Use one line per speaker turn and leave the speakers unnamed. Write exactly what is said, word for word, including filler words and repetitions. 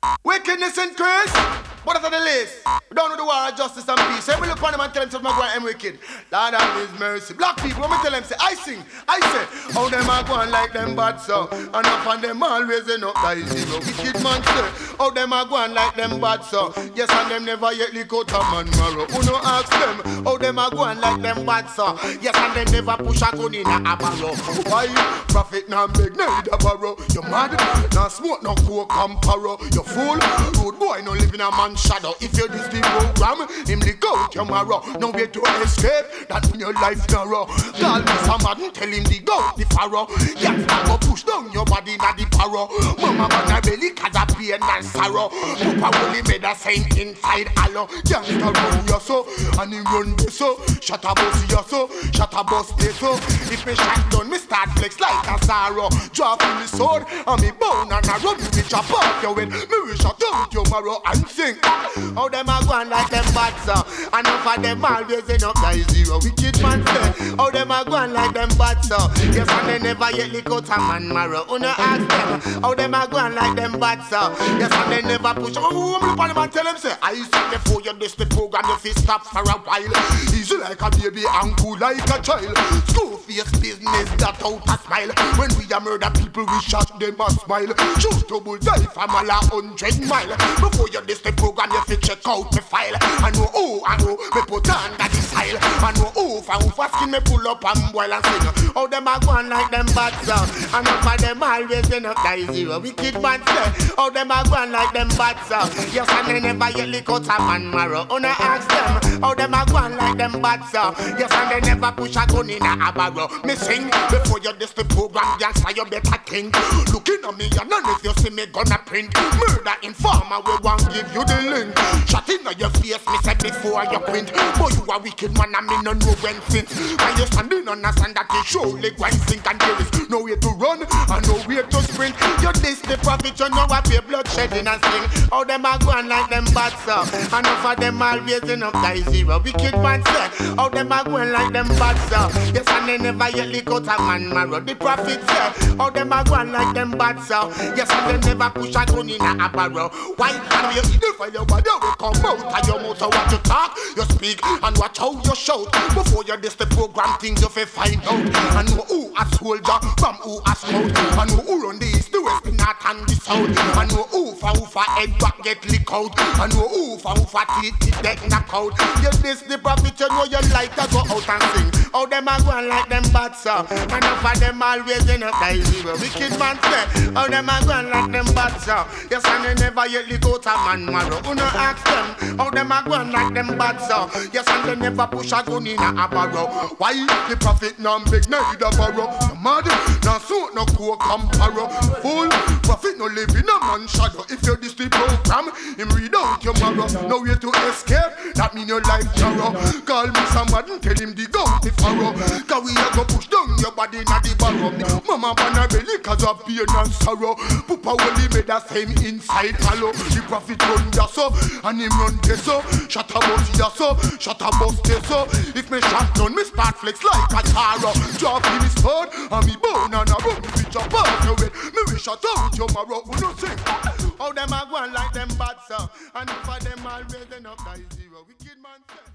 Wickedness increase. What is on the list? We don't know the war of justice and peace. So we look upon them and tell them something about them wicked. Lord have his mercy. Black people, when we tell them, say, I sing, I say, how them are going like them bad so. And up on them always end up by zero. Wicked man say, how them are going like them bad so. Yes, and them never yet lick out a man marrow. Who no ask them, how them are going like them bad so. Yes, and them never push a gun in a barrow. Why? Prophet now beg, neither borrow. You mad? Now smoke, no coke and parrow. You fool? Good boy, no live in a man's shadow. If you this the program, him lick out tomorrow. No way to escape, that when your life narrow. Call me some man, tell him the go, the farrow. Yeah, go push down your body na the parrow. Mama man a belly cause a pain and sorrow. Papa only made a sign inside hollow. Youngster run you so, and he run this so. Shut a bus you so, shut a bus this so. If me shot down, me start flex like a sorrow. Drop in the sword, and me bone and I run me with a park you with. Me wish I down tomorrow and sing. How them a go on like them bad so. And enough of them always end up by zero. Wicked man say, how them a go on like them bad so. Yes, and they never yet lick out a man marrow. Who no ask them, how them a go on like them bad so. Yes, and they never push. Oh, I'm look on them and tell them say, I see before you this the program, you feel stop for a while. Easy like a baby and cool like a child. School face business that out a smile. When we a murder people, we shot them a smile. Choose to bullseye from a la hundred mile. Before you this the program, you feel check out me file. I know who I know me put under the style. I know who for who for skin me pull up and boil and sing. How them a go on like them bad so. And enough of them always end up die zero. Wicked man say, how them a go on like them bad so. Yes, and they never yet lick out a man marrow. Who no ask them, how them a go on like them bad so. Yes, and they never push a gun in a barrow. Me sing before you this the program, youngster you better think. Looking at me and none if you see me gonna print. Murder informer we want give you the link. Shot in your face, me said before you print. Boy you a wicked man and me no know when since. When you standing on a sand that you surely going sink. And there is no way to run and no way to sprint. You this the prophet, you know what pay bloodshedding and sing. How them a go on like them bad so. And enough of them always end up die zero. Wicked man say, how them a go on like them bad so. Yes, and they never yet lick out a man marrow. The prophet say, how them a go on like them bad so. Yes, and they never push a gun in a barrow. Why can't you eat it for your body will come out of your mouth? So what you talk, you speak, and watch how you shout. Before you this the program things you fi find out. And know who a soldier from who a scout. And know who run the east, the west, the north and the south. And know who for who for head back get lick out. And know who for who for teeth teeth get knock out. You this the prophet, you know you like to go out and sing. How them a go on like them bad so. And enough of them always end up die zero. Wicked man say, how them a go on like them bad so. Yes, and they never yet lick out a man marrow. Who no ask them, how them a go on like them bad so. Yes, and they never push a gun in a barrow. Why the prophet now beg neither borrow. No mad, no suit, no coke and parrow. Fool, prophet no live in a man's shadow. If you this the program, him read out your marrow. No way to escape, that mean your life narrow. Call me somebody, tell him the go the farrow. Cause we a go push down your body na the barrow. Mama ban a belly cause of pain and sorrow. Papa only made the same inside hollow. The prophet run ya so, and him run this so. Shut a bus ya so, shut a bus this so. If me shot down, me start flex like a taro. Drop in his sword, and me bone and I run me with your path away. Me wish I told you my rock would not sing. How them a go on like them bad so. And if I them always end up die zero. Wicked man say.